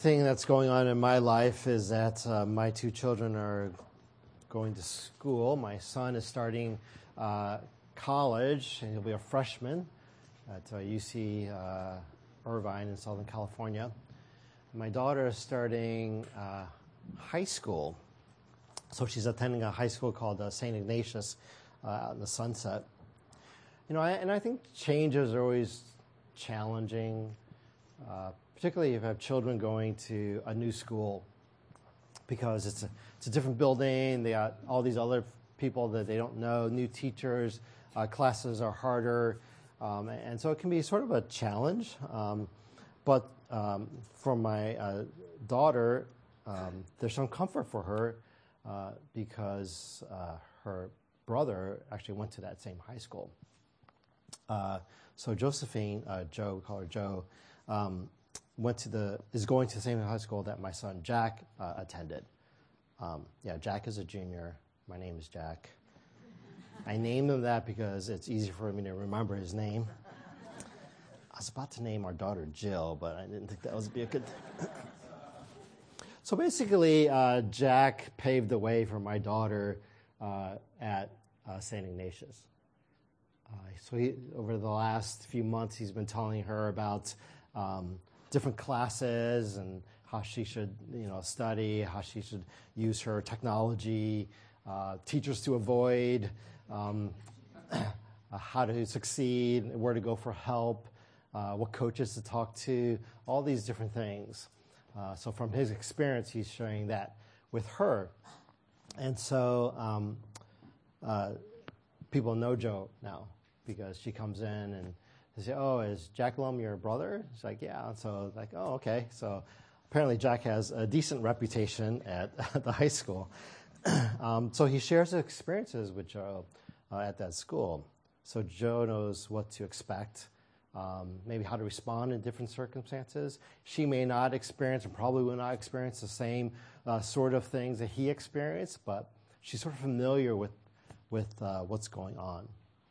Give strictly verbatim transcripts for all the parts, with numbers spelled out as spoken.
Thing that's going on in my life is that uh, my two children are going to school. My son is starting uh, college, and he'll be a freshman at uh, U C uh, Irvine in Southern California. My daughter is starting uh, high school, so she's attending a high school called uh, Saint Ignatius uh, out in the Sunset. You know, I, and I think changes are always challenging. Uh, particularly if you have children going to a new school, because it's a, it's a different building, they got all these other people that they don't know, new teachers, uh, classes are harder, um, and so it can be sort of a challenge. Um, but um, for my uh, daughter, um, there's some comfort for her uh, because uh, her brother actually went to that same high school. Uh, so Josephine, uh, Joe, we call her Joe, um, went to the is going to the same high school that my son Jack uh, attended. Um, yeah, Jack is a junior. My name is Jack. I named him that because it's easy for me to remember his name. I was about to name our daughter Jill, but I didn't think that was be a good thing. So basically, uh, Jack paved the way for my daughter uh, at uh, Saint Ignatius. Uh, so he, over the last few months, he's been telling her about um, different classes and how she should, you know, study, how she should use her technology, uh, teachers to avoid, um, how to succeed, where to go for help, uh, what coaches to talk to, all these different things. Uh, so from his experience, he's sharing that with her. And so um, uh, people know Joe now because she comes in and they say, oh, is Jack Lum your brother? She's like, yeah. And so like, oh, okay. So apparently Jack has a decent reputation at, at the high school. um, so he shares his experiences with Joe uh, at that school. So Joe knows what to expect, um, maybe how to respond in different circumstances. She may not experience and probably will not experience the same uh, sort of things that he experienced, but she's sort of familiar with, with uh, what's going on.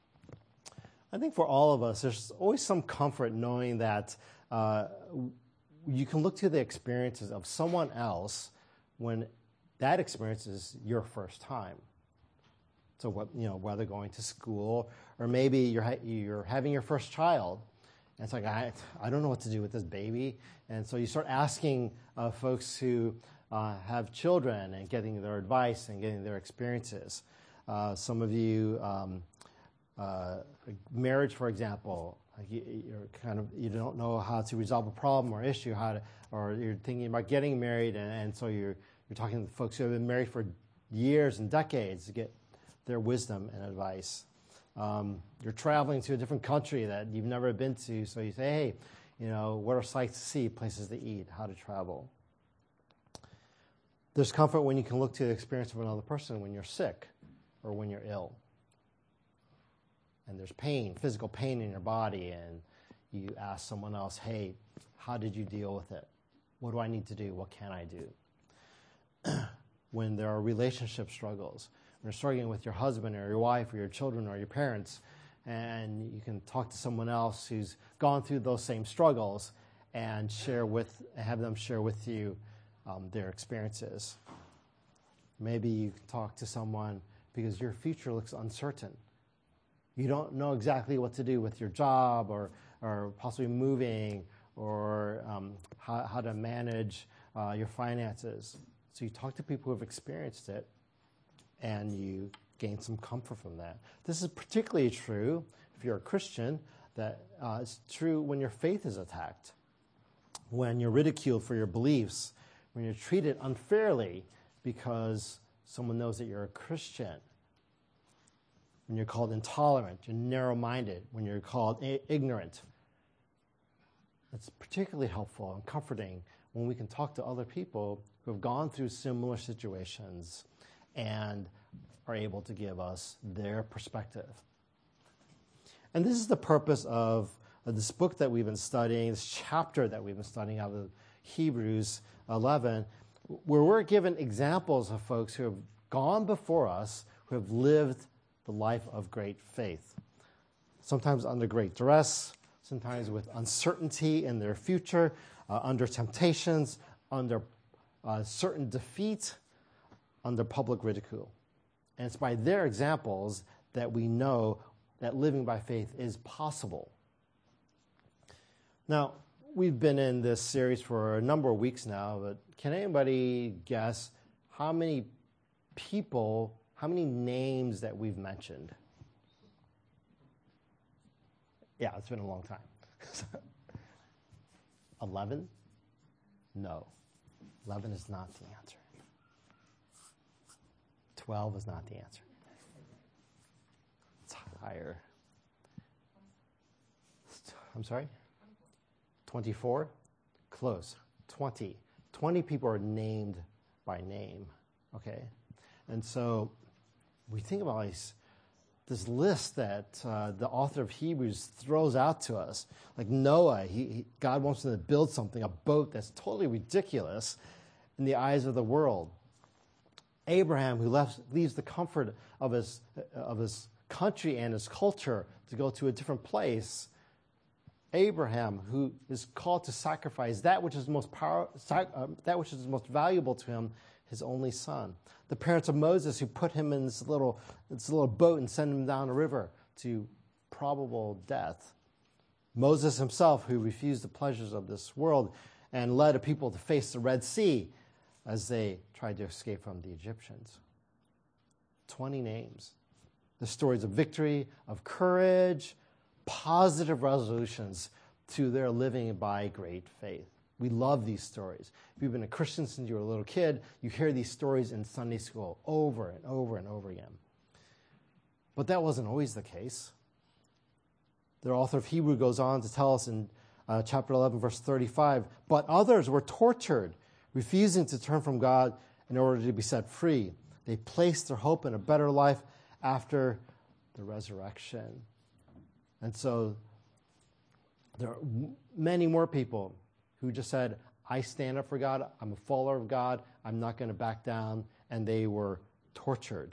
I think for all of us, there's always some comfort knowing that uh, you can look to the experiences of someone else when that experience is your first time. So, what you know, whether going to school or maybe you're ha- you're having your first child, and it's like I I don't know what to do with this baby, and so you start asking uh, folks who uh, have children and getting their advice and getting their experiences. Uh, some of you. Um, Uh, marriage, for example, like you, you're kind of you don't know how to resolve a problem or issue, how to, or you're thinking about getting married, and, and so you're you're talking to folks who have been married for years and decades to get their wisdom and advice. Um, you're traveling to a different country that you've never been to, so you say, hey, you know, what are sights to see, places to eat, how to travel. There's comfort when you can look to the experience of another person when you're sick or when you're ill. And there's pain, physical pain in your body, and you ask someone else, hey, how did you deal with it? What do I need to do? What can I do? When there are relationship struggles, when you're struggling with your husband or your wife or your children or your parents, and you can talk to someone else who's gone through those same struggles and share with, have them share with you um, their experiences. Maybe you can talk to someone because your future looks uncertain. You don't know exactly what to do with your job or, or possibly moving or um, how, how to manage uh, your finances. So you talk to people who have experienced it and you gain some comfort from that. This is particularly true if you're a Christian, that uh, it's true when your faith is attacked, when you're ridiculed for your beliefs, when you're treated unfairly because someone knows that you're a Christian. When you're called intolerant, you're narrow-minded, when you're called I- ignorant. It's particularly helpful and comforting when we can talk to other people who have gone through similar situations and are able to give us their perspective. And this is the purpose of, of this book that we've been studying, this chapter that we've been studying out of Hebrews eleven, where we're given examples of folks who have gone before us, who have lived the life of great faith, sometimes under great duress, sometimes with uncertainty in their future, uh, under temptations, under uh, certain defeat, under public ridicule. And it's by their examples that we know that living by faith is possible. Now, we've been in this series for a number of weeks now, but can anybody guess how many people, how many names that we've mentioned? Yeah, it's been a long time. eleven? No. eleven is not the answer. twelve is not the answer. It's higher. I'm sorry? twenty-four? Close. twenty. twenty people are named by name, okay? And so we think about this, this list that uh, the author of Hebrews throws out to us. Like Noah, he, he, God wants him to build something, a boat that's totally ridiculous in the eyes of the world. Abraham, who left, leaves the comfort of his, of his country and his culture to go to a different place. Abraham, who is called to sacrifice that which is most power, uh, that which is most valuable to him, his only son. The parents of Moses, who put him in this little, this little boat and sent him down a river to probable death. Moses himself, who refused the pleasures of this world and led a people to face the Red Sea as they tried to escape from the Egyptians. twenty names. The stories of victory, of courage, positive resolutions to their living by great faith. We love these stories. If you've been a Christian since you were a little kid, you hear these stories in Sunday school over and over and over again. But that wasn't always the case. The author of Hebrews goes on to tell us in uh, chapter eleven, verse thirty-five, but others were tortured, refusing to turn from God in order to be set free. They placed their hope in a better life after the resurrection. And so there are many more people who just said, I stand up for God, I'm a follower of God, I'm not going to back down, and they were tortured.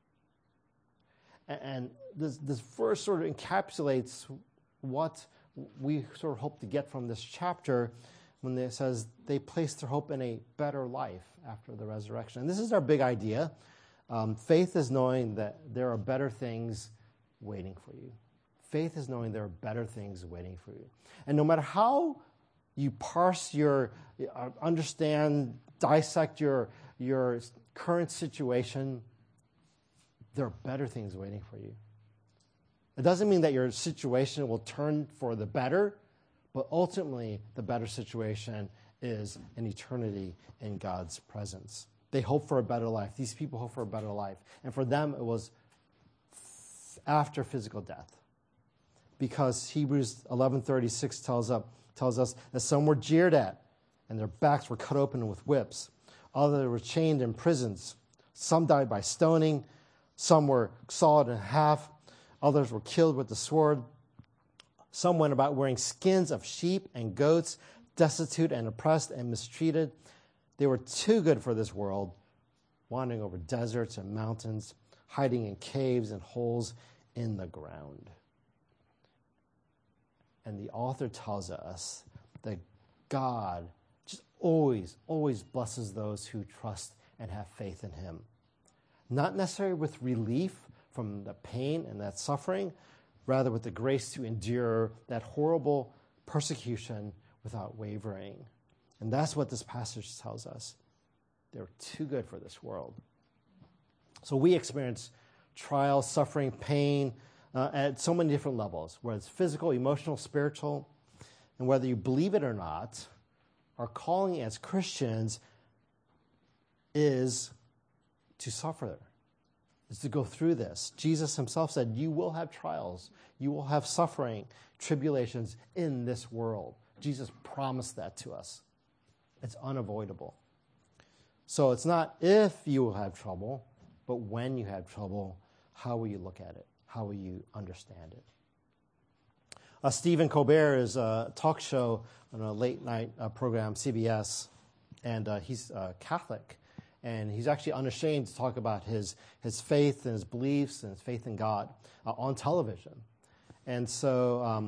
And this, this verse sort of encapsulates what we sort of hope to get from this chapter when it says they placed their hope in a better life after the resurrection. And this is our big idea. Um, faith is knowing that there are better things waiting for you. Faith is knowing there are better things waiting for you. And no matter how you parse your, uh, understand, dissect your, your current situation, there are better things waiting for you. It doesn't mean that your situation will turn for the better, but ultimately the better situation is an eternity in God's presence. They hope for a better life. These people hope for a better life. And for them, it was after physical death. Because Hebrews eleven thirty-six tells, up, tells us that some were jeered at, and their backs were cut open with whips. Others were chained in prisons. Some died by stoning. Some were sawed in half. Others were killed with the sword. Some went about wearing skins of sheep and goats, destitute and oppressed and mistreated. They were too good for this world, wandering over deserts and mountains, hiding in caves and holes in the ground. And the author tells us that God just always, always blesses those who trust and have faith in him. Not necessarily with relief from the pain and that suffering, rather with the grace to endure that horrible persecution without wavering. And that's what this passage tells us. They're too good for this world. So we experience trial, suffering, pain, Uh, at so many different levels, whether it's physical, emotional, spiritual, and whether you believe it or not, our calling as Christians is to suffer, is to go through this. Jesus himself said, you will have trials, you will have suffering, tribulations in this world. Jesus promised that to us. It's unavoidable. So it's not if you will have trouble, but when you have trouble, how will you look at it? How will you understand it? Uh, Stephen Colbert is a talk show on a late night uh, program, C B S, and uh, he's uh, Catholic. And he's actually unashamed to talk about his, his faith and his beliefs and his faith in God uh, on television. And so um,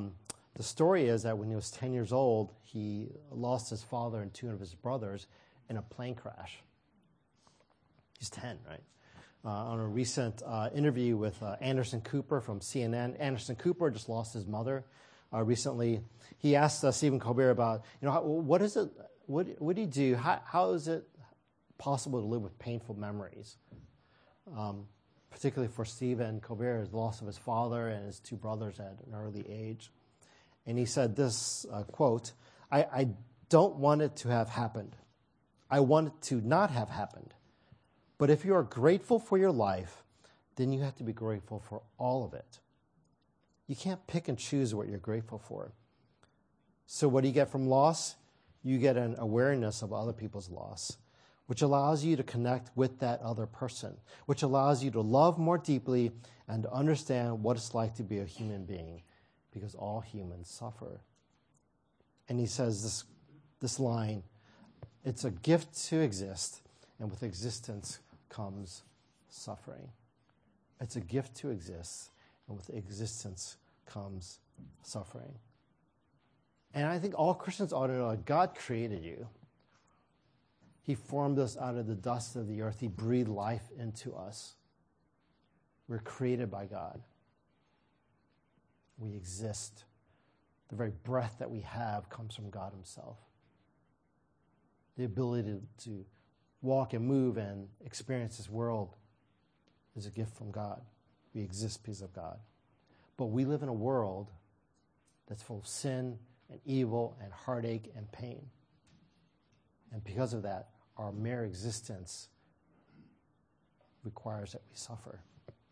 The story is that when he was ten years old, he lost his father and two of his brothers in a plane crash. He's ten, right? Uh, on a recent uh, interview with uh, Anderson Cooper from C N N, Anderson Cooper just lost his mother uh, recently. He asked uh, Stephen Colbert about, you know, how, what is it, what, what do you do, how, how is it possible to live with painful memories? Um, particularly for Stephen Colbert, the loss of his father and his two brothers at an early age. And he said this, uh, quote, I, I don't want it to have happened. I want it to not have happened. But if you are grateful for your life, then you have to be grateful for all of it. You can't pick and choose what you're grateful for. So what do you get from loss? You get an awareness of other people's loss, which allows you to connect with that other person, which allows you to love more deeply and to understand what it's like to be a human being, because all humans suffer. And he says this, this line, it's a gift to exist, and with existence comes suffering. It's a gift to exist, and with existence comes suffering. And I think all Christians ought to know that God created you. He formed us out of the dust of the earth. He breathed life into us. We're created by God. We exist. The very breath that we have comes from God himself. The ability to, to walk and move and experience this world is a gift from God. We exist because of God. But we live in a world that's full of sin and evil and heartache and pain. And because of that, our mere existence requires that we suffer.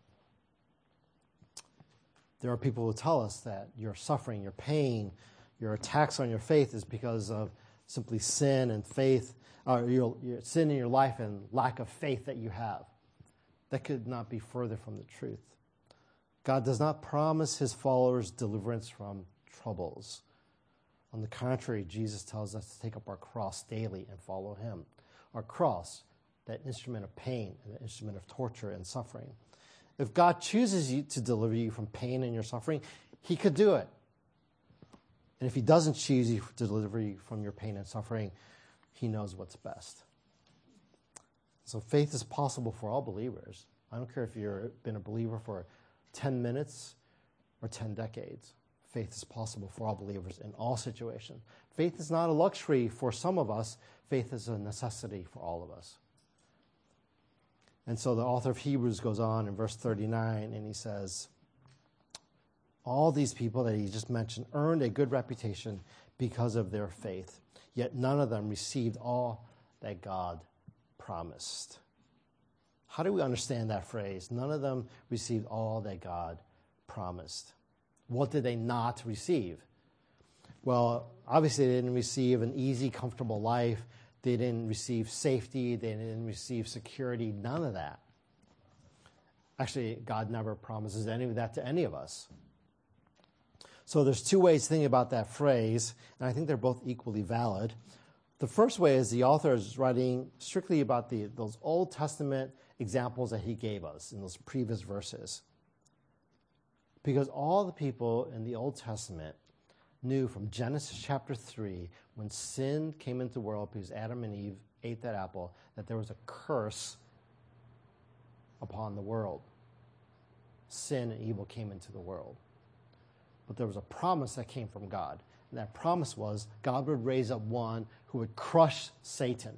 There are people who tell us that your suffering, your pain, your attacks on your faith is because of simply sin and faith, or your, your sin in your life and lack of faith that you have. That could not be further from the truth. God does not promise his followers deliverance from troubles. On the contrary, Jesus tells us to take up our cross daily and follow him. Our cross, that instrument of pain and the instrument of torture and suffering. If God chooses you to deliver you from pain and your suffering, he could do it. And if he doesn't choose you to deliver you from your pain and suffering, he knows what's best. So faith is possible for all believers. I don't care if you've been a believer for ten minutes or ten decades. Faith is possible for all believers in all situations. Faith is not a luxury for some of us. Faith is a necessity for all of us. And so the author of Hebrews goes on in verse thirty-nine, and he says, all these people that he just mentioned earned a good reputation because of their faith, yet none of them received all that God promised. How do we understand that phrase? None of them received all that God promised. What did they not receive? Well, obviously they didn't receive an easy, comfortable life. They didn't receive safety. They didn't receive security. None of that. Actually, God never promises any of that to any of us. So there's two ways to think about that phrase, and I think they're both equally valid. The first way is the author is writing strictly about the, those Old Testament examples that he gave us in those previous verses. Because all the people in the Old Testament knew from Genesis chapter three, when sin came into the world because Adam and Eve ate that apple, that there was a curse upon the world. Sin and evil came into the world. But there was a promise that came from God. And that promise was God would raise up one who would crush Satan.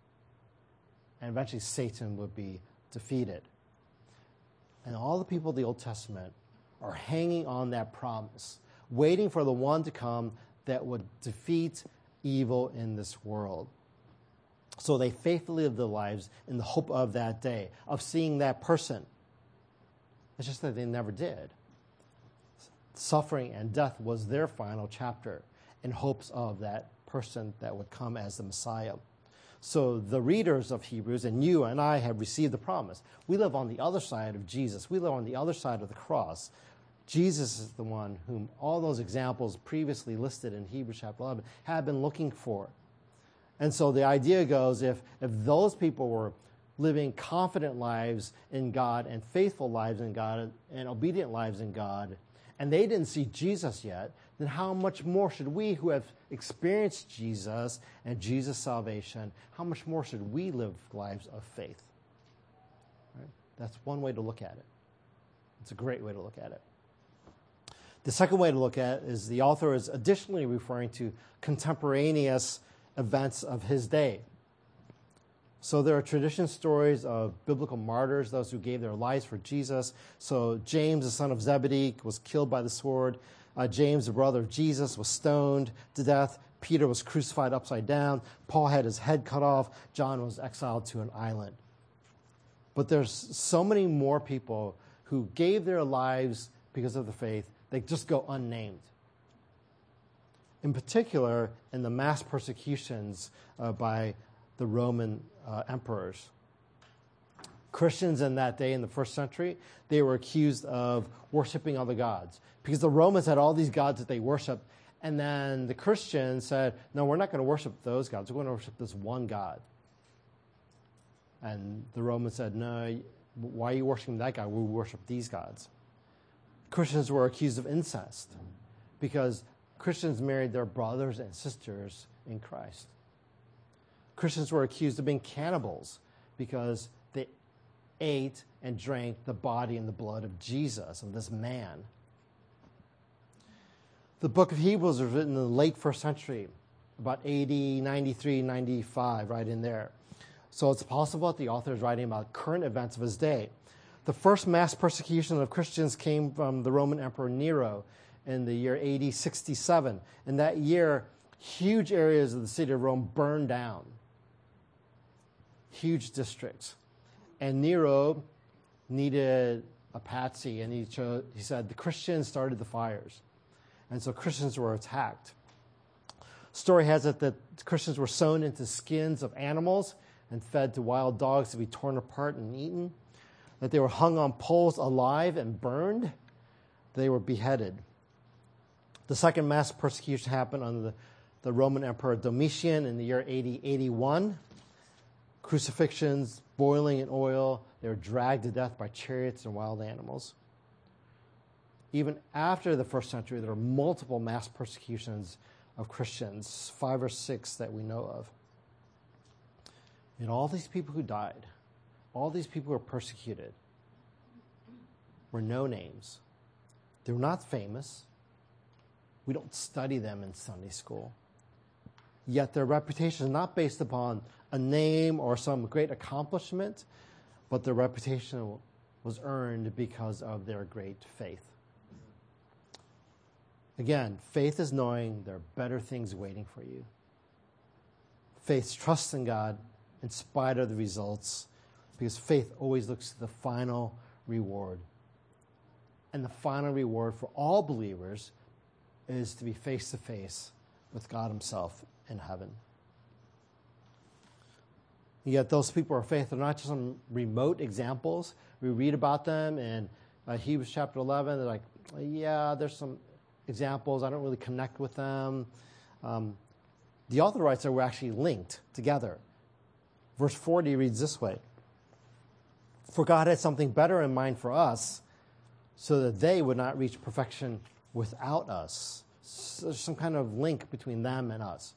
And eventually Satan would be defeated. And all the people of the Old Testament are hanging on that promise, waiting for the one to come that would defeat evil in this world. So they faithfully live their lives in the hope of that day, of seeing that person. It's just that they never did. Suffering and death was their final chapter in hopes of that person that would come as the Messiah. So the readers of Hebrews, and you and I, have received the promise. We live on the other side of Jesus. We live on the other side of the cross. Jesus is the one whom all those examples previously listed in Hebrews chapter eleven have been looking for. And so the idea goes, if, if those people were living confident lives in God and faithful lives in God and obedient lives in God, and they didn't see Jesus yet, then how much more should we who have experienced Jesus and Jesus' salvation, how much more should we live lives of faith? Right? That's one way to look at it. It's a great way to look at it. The second way to look at it is the author is additionally referring to contemporaneous events of his day. So there are tradition stories of biblical martyrs, those who gave their lives for Jesus. So James, the son of Zebedee, was killed by the sword. Uh, James, the brother of Jesus, was stoned to death. Peter was crucified upside down. Paul had his head cut off. John was exiled to an island. But there's so many more people who gave their lives because of the faith. They just go unnamed. In particular, in the mass persecutions uh, by the Roman uh, emperors. Christians in that day, in the first century, they were accused of worshiping other gods because the Romans had all these gods that they worshiped, and then the Christians said, no, we're not going to worship those gods. We're going to worship this one God. And the Romans said, no, why are you worshiping that God? We worship these gods. Christians were accused of incest because Christians married their brothers and sisters in Christ. Christians were accused of being cannibals because they ate and drank the body and the blood of Jesus, of this man. The book of Hebrews was written in the late first century, about A D ninety-three, ninety-five, right in there. So it's possible that the author is writing about current events of his day. The first mass persecution of Christians came from the Roman Emperor Nero in the year A D sixty-seven. In that year, huge areas of the city of Rome burned down. Huge districts. And Nero needed a patsy, and he, chose, he said the Christians started the fires. And so Christians were attacked. Story has it that Christians were sewn into skins of animals and fed to wild dogs to be torn apart and eaten, that they were hung on poles alive and burned, they were beheaded. The second mass persecution happened under the, the Roman Emperor Domitian in the year A D eighty-one. Crucifixions, boiling in oil, they were dragged to death by chariots and wild animals. Even after the first century, there were multiple mass persecutions of Christians, five or six that we know of. And all these people who died, all these people who were persecuted, were no names. They were not famous. We don't study them in Sunday school. Yet their reputation is not based upon a name or some great accomplishment, but their reputation was earned because of their great faith. Again, faith is knowing there are better things waiting for you. Faith trusts in God in spite of the results, because faith always looks to the final reward. And the final reward for all believers is to be face to face with God himself in heaven. Yet those people of faith are not just some remote examples. We read about them in uh, Hebrews chapter eleven. They're like, yeah, there's some examples. I don't really connect with them. Um, the author writes that we're actually linked together. Verse forty reads this way: For God had something better in mind for us, so that they would not reach perfection without us. So there's some kind of link between them and us.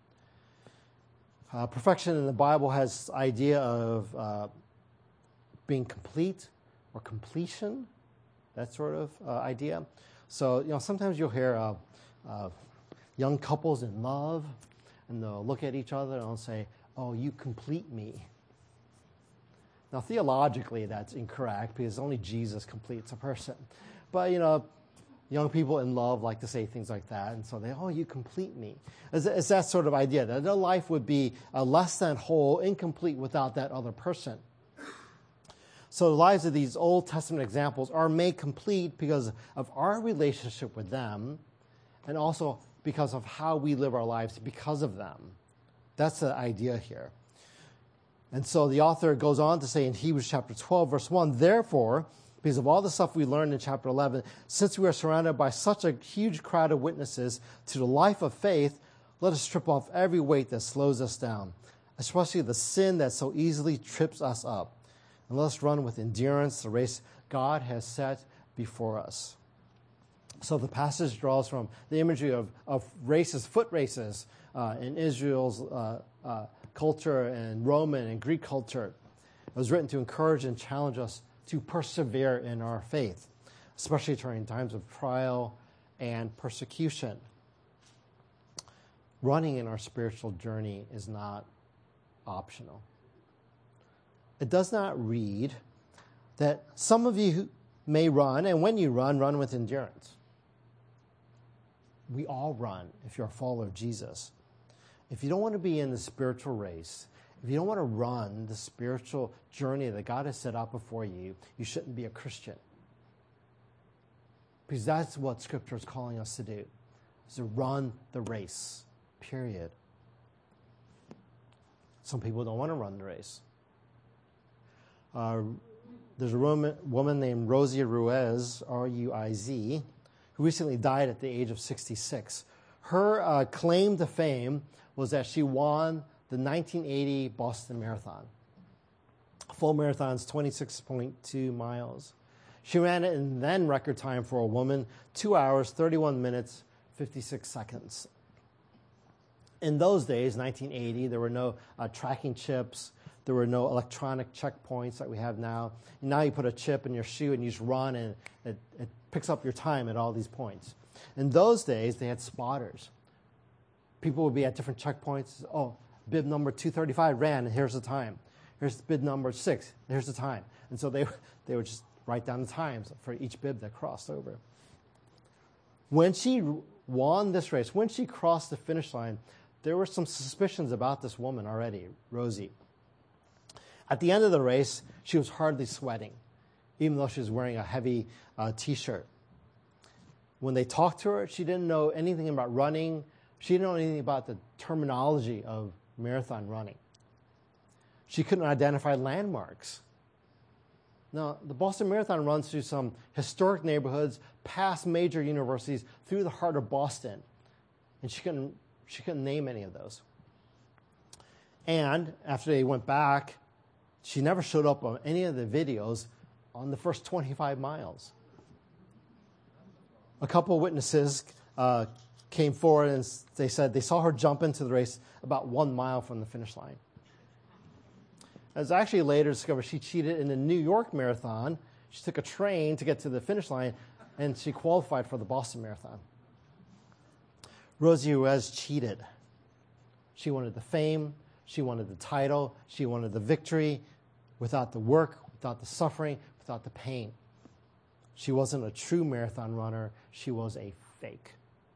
Uh, perfection in the Bible has this idea of uh, being complete or completion, that sort of uh, idea. So, you know, sometimes you'll hear uh, uh, young couples in love, and they'll look at each other and they'll say, oh, you complete me. Now, theologically, that's incorrect because only Jesus completes a person. But, you know, young people in love like to say things like that, and so they, oh, you complete me. It's, it's that sort of idea that their life would be uh, less than whole, incomplete without that other person. So the lives of these Old Testament examples are made complete because of our relationship with them, and also because of how we live our lives because of them. That's the idea here. And so the author goes on to say in Hebrews chapter twelve, verse one, therefore, because of all the stuff we learned in chapter eleven, since we are surrounded by such a huge crowd of witnesses to the life of faith, let us strip off every weight that slows us down, especially the sin that so easily trips us up. And let us run with endurance the race God has set before us. So the passage draws from the imagery of, of races, foot races uh, in Israel's uh, uh, culture and Roman and Greek culture. It was written to encourage and challenge us to persevere in our faith, especially during times of trial and persecution. Running in our spiritual journey is not optional. It does not read that some of you may run, and when you run, run with endurance. We all run if you're a follower of Jesus. If you don't want to be in the spiritual race, if you don't want to run the spiritual journey that God has set out before you, you shouldn't be a Christian. Because that's what Scripture is calling us to do, is to run the race, period. Some people don't want to run the race. Uh, there's a woman, woman named Rosie Ruiz, R U I Z, who recently died at the age of sixty-six. Her uh, claim to fame was that she won the nineteen eighty Boston Marathon. Full marathon's twenty-six point two miles. She ran it in then record time for a woman, two hours, thirty-one minutes, fifty-six seconds. In those days, nineteen eighty, there were no uh, tracking chips. There were no electronic checkpoints that we have now. Now you put a chip in your shoe and you just run and it, it picks up your time at all these points. In those days, they had spotters. People would be at different checkpoints. Oh, bib number two thirty-five ran, and here's the time. Here's bib number six, here's the time. And so they, they would just write down the times for each bib that crossed over. When she won this race, when she crossed the finish line, there were some suspicions about this woman already, Rosie. At the end of the race, she was hardly sweating, even though she was wearing a heavy uh, T-shirt. When they talked to her, she didn't know anything about running. She didn't know anything about the terminology of marathon running. She couldn't identify landmarks. Now, the Boston Marathon runs through some historic neighborhoods, past major universities, through the heart of Boston. And she couldn't, she couldn't name any of those. And after they went back, she never showed up on any of the videos on the first twenty-five miles. A couple of witnesses uh, came forward and they said they saw her jump into the race about one mile from the finish line. It was actually later discovered she cheated in the New York Marathon. She took a train to get to the finish line, and she qualified for the Boston Marathon. Rosie Ruiz cheated. She wanted the fame. She wanted the title. She wanted the victory without the work, without the suffering, without the pain. She wasn't a true marathon runner. She was a fake.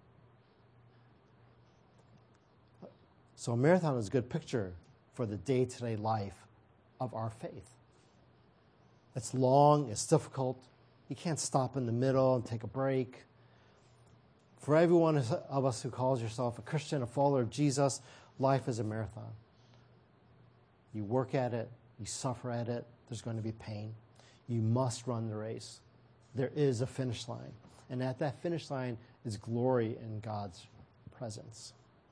So a marathon is a good picture for the day-to-day life of our faith. It's long, it's difficult. You can't stop in the middle and take a break. For every one of us who calls yourself a Christian, a follower of Jesus, life is a marathon. You work at it, you suffer at it, there's going to be pain. You must run the race. There is a finish line. And at that finish line is glory in God's presence.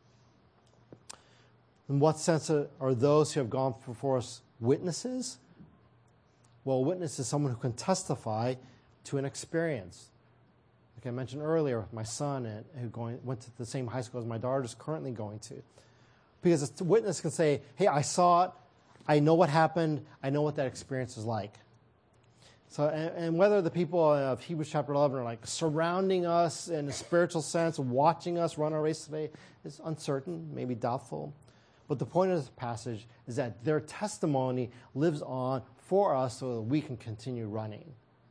In what sense are those who have gone before us witnesses? Well, a witness is someone who can testify to an experience. Like I mentioned earlier with my son, and who going, went to the same high school as my daughter is currently going to. Because a witness can say, hey, I saw it, I know what happened, I know what that experience is like. So, and, and whether the people of Hebrews chapter eleven are like surrounding us in a spiritual sense, watching us run our race today, is uncertain, maybe doubtful. But the point of this passage is that their testimony lives on for us so that we can continue running.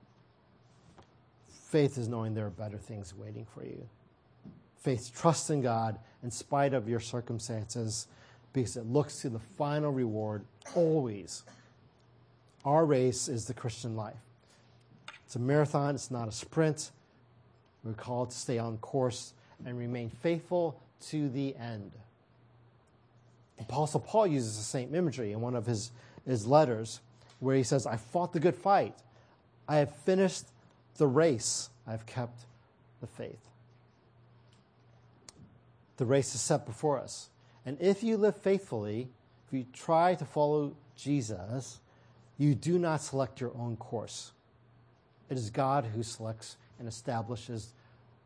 Faith is knowing there are better things waiting for you. Faith trusts in God in spite of your circumstances because it looks to the final reward always. Our race is the Christian life. It's a marathon. It's not a sprint. We're called to stay on course and remain faithful to the end. Apostle Paul uses the same imagery in one of his, his letters where he says, I fought the good fight. I have finished the race. I have kept the faith. The race is set before us. And if you live faithfully, if you try to follow Jesus, you do not select your own course. It is God who selects and establishes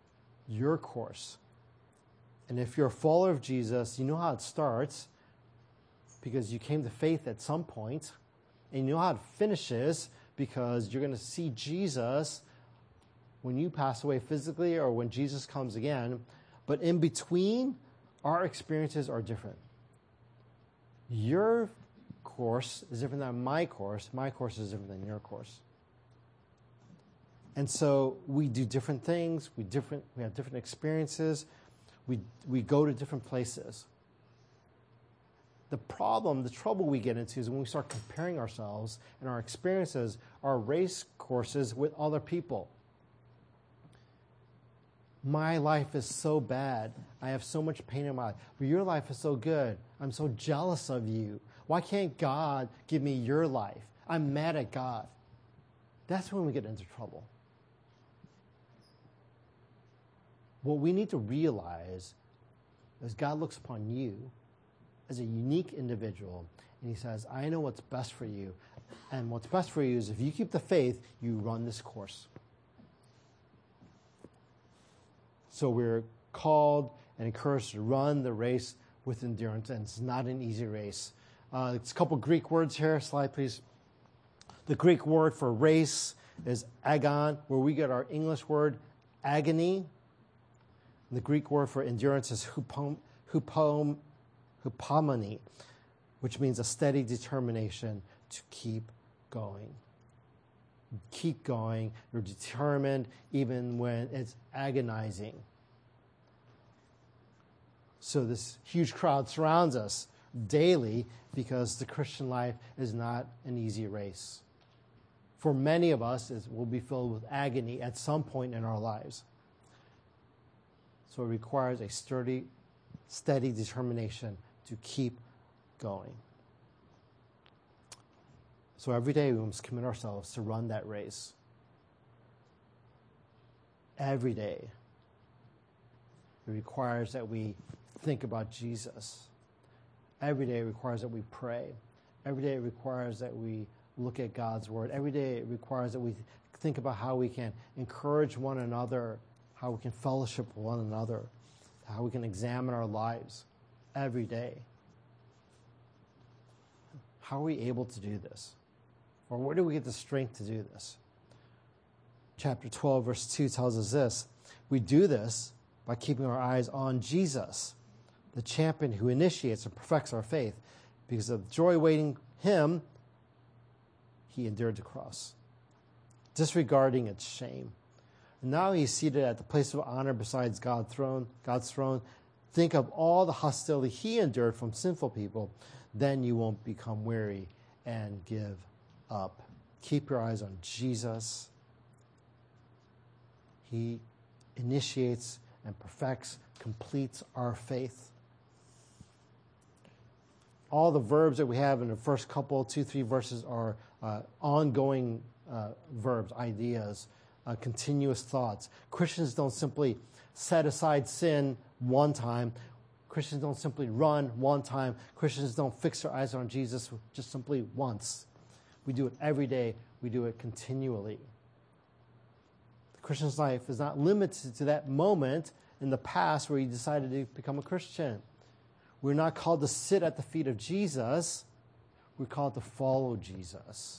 your course. And if you're a follower of Jesus, you know how it starts because you came to faith at some point, and you know how it finishes because you're going to see Jesus when you pass away physically or when Jesus comes again. But in between, our experiences are different. Your course is different than my course. My course is different than your course. And so we do different things. We different. We have different experiences. We we go to different places. The problem, the trouble we get into is when we start comparing ourselves and our experiences, our race courses with other people. My life is so bad. I have so much pain in my life. But your life is so good. I'm so jealous of you. Why can't God give me your life? I'm mad at God. That's when we get into trouble. What we need to realize is God looks upon you as a unique individual, and he says, I know what's best for you. And what's best for you is if you keep the faith, you run this course. So we're called and encouraged to run the race with endurance, and it's not an easy race. Uh, it's a couple Greek words here. Slide, please. The Greek word for race is agon, where we get our English word agony. And the Greek word for endurance is hupom, hupom, hupomone, which means a steady determination to keep going. Keep going. You're determined even when it's agonizing. So this huge crowd surrounds us daily because the Christian life is not an easy race. For many of us, it will be filled with agony at some point in our lives. So it requires a sturdy, steady determination to keep going. So every day we must commit ourselves to run that race. Every day. It requires that we think about Jesus. Every day it requires that we pray. Every day it requires that we look at God's word. Every day it requires that we think about how we can encourage one another, how we can fellowship with one another, how we can examine our lives every day. How are we able to do this? Or where do we get the strength to do this? Chapter twelve, verse two tells us this. We do this by keeping our eyes on Jesus, the champion who initiates and perfects our faith. Because of the joy awaiting him, he endured the cross, disregarding its shame. And now he's seated at the place of honor beside God's throne, God's throne. Think of all the hostility he endured from sinful people. Then you won't become weary and give up. Keep your eyes on Jesus. He initiates and perfects, completes our faith. All the verbs that we have in the first couple, two, three verses are uh, ongoing uh, verbs, ideas, uh, continuous thoughts. Christians don't simply set aside sin one time. Christians don't simply run one time. Christians don't fix their eyes on Jesus just simply once. We do it every day. We do it continually. The Christian's life is not limited to that moment in the past where you decided to become a Christian. We're not called to sit at the feet of Jesus. We're called to follow Jesus.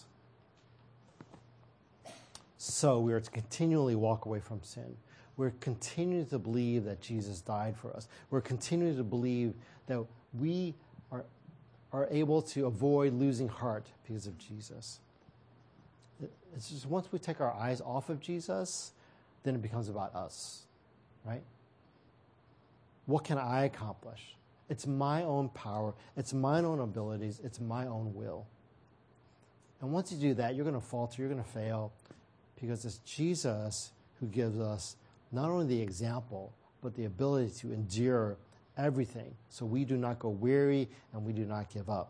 So we are to continually walk away from sin. We're continuing to believe that Jesus died for us. We're continuing to believe that we are, are able to avoid losing heart because of Jesus. It's just once we take our eyes off of Jesus, then it becomes about us, right? What can I accomplish? It's my own power. It's my own abilities. It's my own will. And once you do that, you're going to falter. You're going to fail because it's Jesus who gives us not only the example, but the ability to endure everything so we do not go weary and we do not give up.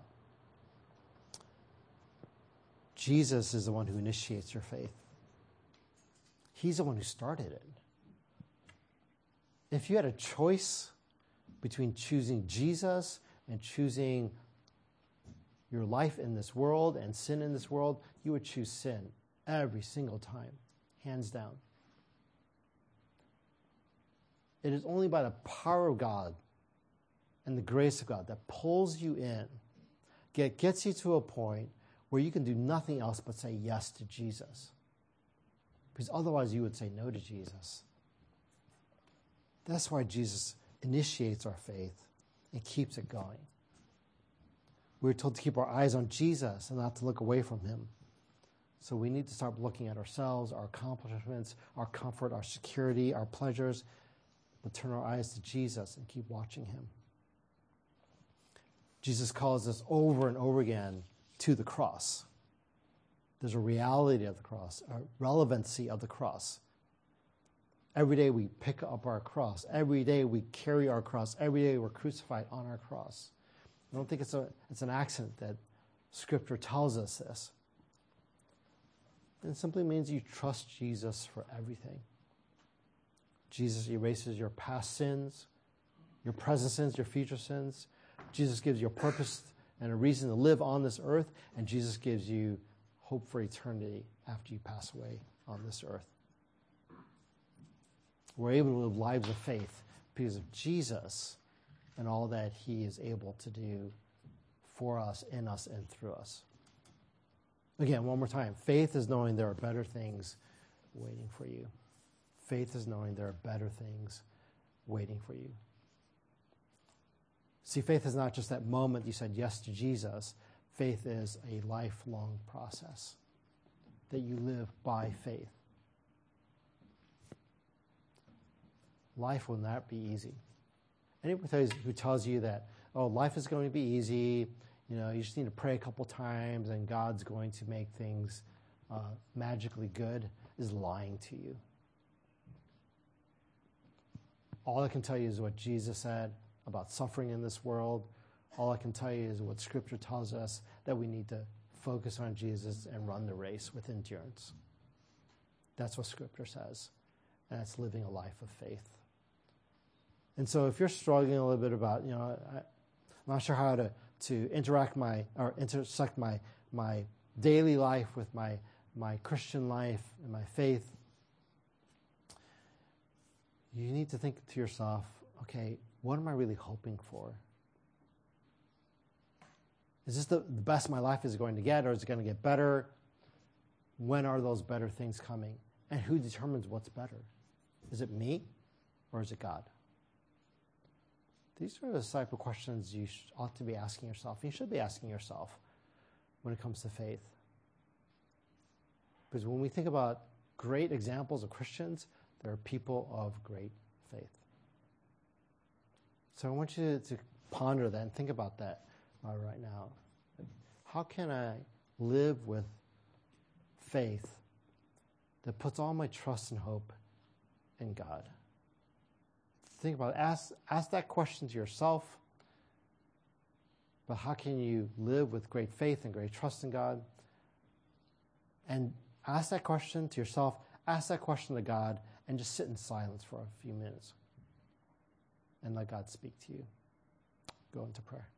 Jesus is the one who initiates your faith. He's the one who started it. If you had a choice between choosing Jesus and choosing your life in this world and sin in this world, you would choose sin every single time, hands down. It is only by the power of God and the grace of God that pulls you in, get, gets you to a point where you can do nothing else but say yes to Jesus. Because otherwise you would say no to Jesus. That's why Jesus initiates our faith and keeps it going. We're told to keep our eyes on Jesus and not to look away from him. So we need to start looking at ourselves, our accomplishments, our comfort, our security, our pleasures, but turn our eyes to Jesus and keep watching him. Jesus calls us over and over again to the cross. There's a reality of the cross, a relevancy of the cross. Every day we pick up our cross. Every day we carry our cross. Every day we're crucified on our cross. I don't think it's a it's an accident that Scripture tells us this. It simply means you trust Jesus for everything. Jesus erases your past sins, your present sins, your future sins. Jesus gives you a purpose and a reason to live on this earth, and Jesus gives you hope for eternity after you pass away on this earth. We're able to live lives of faith because of Jesus and all that he is able to do for us, in us, and through us. Again, one more time. Faith is knowing there are better things waiting for you. Faith is knowing there are better things waiting for you. See, faith is not just that moment you said yes to Jesus. Faith is a lifelong process that you live by faith. Life will not be easy. Anyone who tells you that, oh, life is going to be easy, you know, you just need to pray a couple times and God's going to make things uh, magically good, is lying to you. All I can tell you is what Jesus said about suffering in this world. All I can tell you is what Scripture tells us, that we need to focus on Jesus and run the race with endurance. That's what Scripture says, and it's living a life of faith. And so if you're struggling a little bit about, you know, I, I'm not sure how to, to interact my, or intersect my, my daily life with my, my Christian life and my faith, you need to think to yourself, okay, what am I really hoping for? Is this the, the best my life is going to get, or is it going to get better? When are those better things coming? And who determines what's better? Is it me, or is it God? These are the type of questions you sh- ought to be asking yourself. You should be asking yourself when it comes to faith. Because when we think about great examples of Christians, there are people of great faith. So I want you to ponder that and think about that uh, right now. How can I live with faith that puts all my trust and hope in God? Think about it. Ask, ask that question to yourself. But how can you live with great faith and great trust in God? And ask that question to yourself. Ask that question to God, and just sit in silence for a few minutes and let God speak to you. Go into prayer.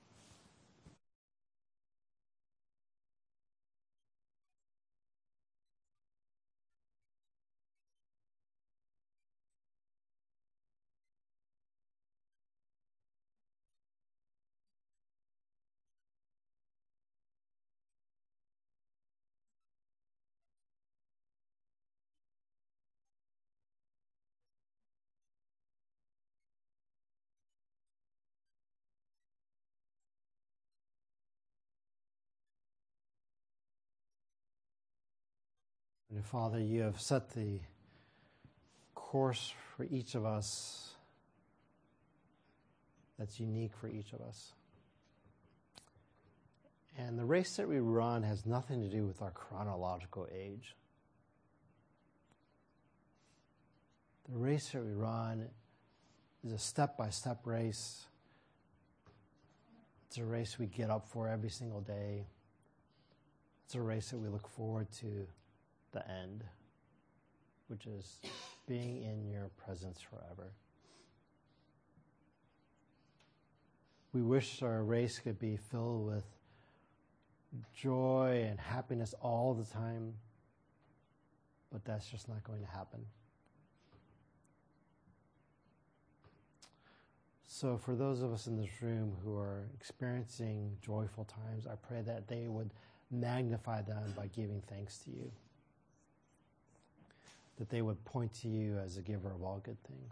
And Father, you have set the course for each of us that's unique for each of us. And the race that we run has nothing to do with our chronological age. The race that we run is a step-by-step race. It's a race we get up for every single day. It's a race that we look forward to the end, which is being in your presence forever. We wish our race could be filled with joy and happiness all the time, but that's just not going to happen. So for those of us in this room who are experiencing joyful times, I pray that they would magnify them by giving thanks to you. That they would point to you as a giver of all good things.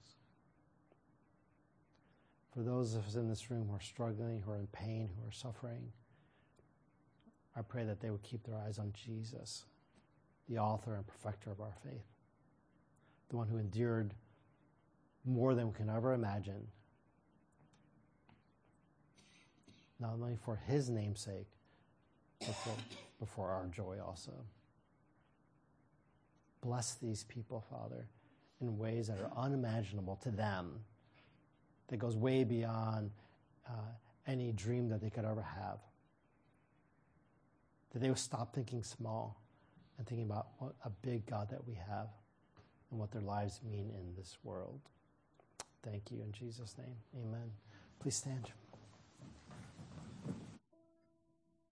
For those of us in this room who are struggling, who are in pain, who are suffering, I pray that they would keep their eyes on Jesus, the author and perfecter of our faith, the one who endured more than we can ever imagine, not only for his name's sake, but for, but for our joy also. Bless these people, Father, in ways that are unimaginable to them, that goes way beyond uh, any dream that they could ever have. That they would stop thinking small and thinking about what a big God that we have and what their lives mean in this world. Thank you in Jesus' name. Amen. Please stand.